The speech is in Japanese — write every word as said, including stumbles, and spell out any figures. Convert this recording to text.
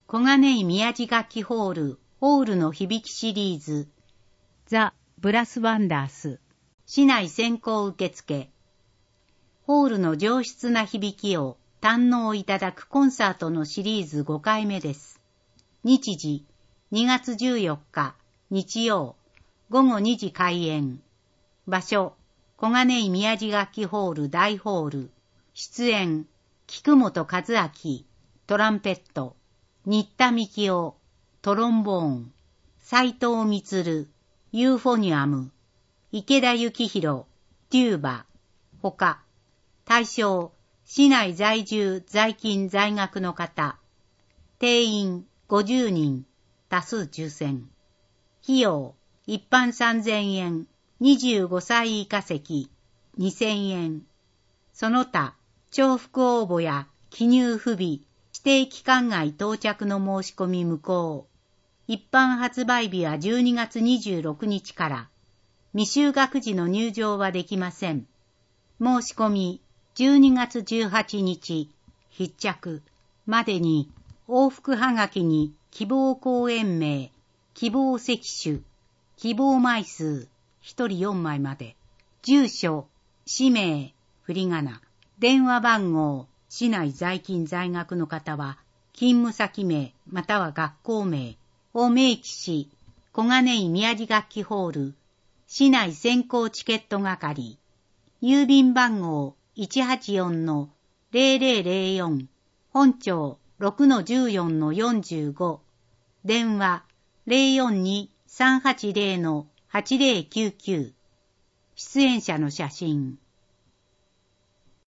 小金井宮地楽器ホール、ホールの響きシリーズ、ザ・ブラスワンダース、市内先行受付、ホールの上質な響きを堪能いただくコンサートのシリーズごかいめです。日時、にがつじゅうよっか、日曜、ごごにじ開演。場所、小金井宮地楽器ホール大ホール。出演、菊本和明、トランペット、新田幹夫、トロンボーン、斉藤充、ユーフォニアム、池田幸宏、テューバ、ほか。対象、市内在住在勤在学の方。定員ごじゅうにん、多数抽選。費用、一般さんぜんえん、にじゅうごさい以下席、にせんえん。その他、重複応募や記入不備、指定期間外到着の申し込み無効。一般発売日はじゅうにがつにじゅうろくにちから。未就学時の入場はできません。申し込みじゅうにがつじゅうはちにち必着までに往復はがきに希望公演名、希望席種、希望枚数、ひとりよんまいまで。住所、氏名、振り仮名、電話番号、市内在勤在学の方は、勤務先名または学校名を明記し、小金井宮地楽器ホール、市内先行チケット係、郵便番号 いちはちよんのゼロゼロゼロよん、本町 ろくのじゅうよんのよんじゅうご、電話 ゼロよんに さんはちゼロのはちゼロきゅうきゅう、出演者の写真。